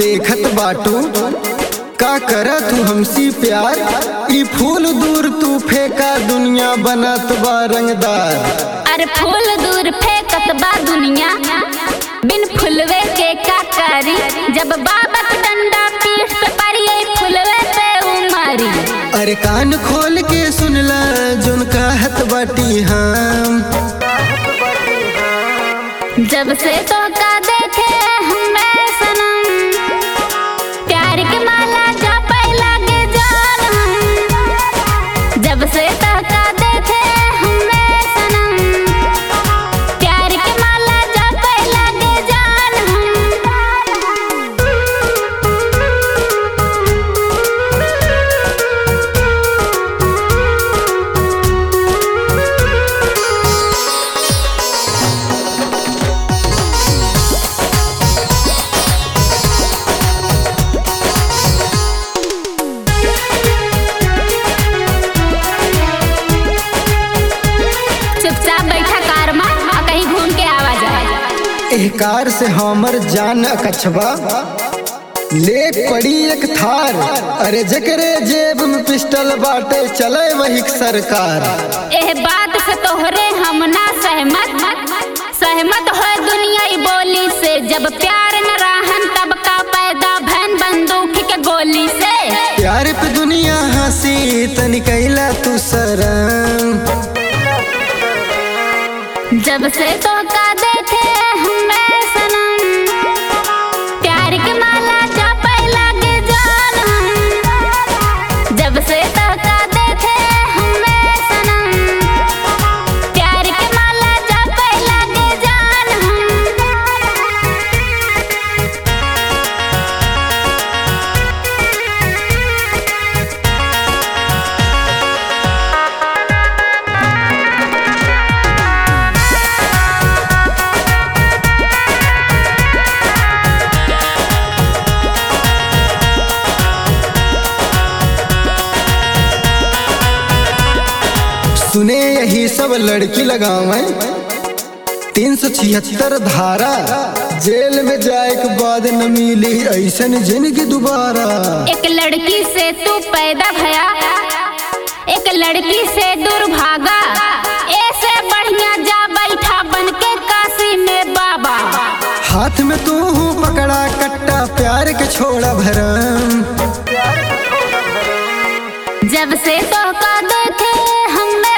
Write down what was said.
देखत बाटू का करा तू हमसी प्यार। ई फूल दूर तू फेंका दुनिया बनत बा रंगदार। अरे फूल दूर फेंकत बा दुनिया बिन फुलवे के का करी। जब बाबा के डंडा पीठ पे पड़ी फुलवे पे उमारी। अरे कान खोल के सुनला जोन कहत बाटी हम। जब से तो का देखे हमें सनम प्यार के माला जपे लागे जान हम। जब से तो का देखे हमें सनम प्यार के माला जपे लागे जान चुपचाप बैठा कार में और कहीं घूम के आवा जाए। एह कार से हमर जान कछवा ले पड़ी एक थार। अरे जकरे जेब में पिस्टल बाटे चले वही सरकार। एह बात से तोहरे हम ना सहमत हो दुनिया ई बोली से। जब प्यार न रहन तब का पैदा भैन बंदूक के गोली से। प्यार पे दुनिया हंसी तनी कैला तू शरम। जब से तो का देखे हमें सनम प्यार के माला जपे लागे जान हम। जब से तो का देखे हमें सनम प्यार के माला जपे लागे जान हम। सुने यही सब लड़की लगावे 376 धारा। जेल में जाए के बाद न मिली ऐसन जिंदगी दोबारा। एक लड़की से तू पैदा भया एक लड़की से दूर भागा। ऐसे बढ़िया जा बैठा बन के काशी में बाबा। हाथ में तू पकड़ा कट्टा प्यार के छोड़ा भरम। जब से तो का देखे हमें